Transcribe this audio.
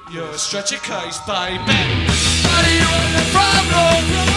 You're a stretcher case, baby. Are you a problem?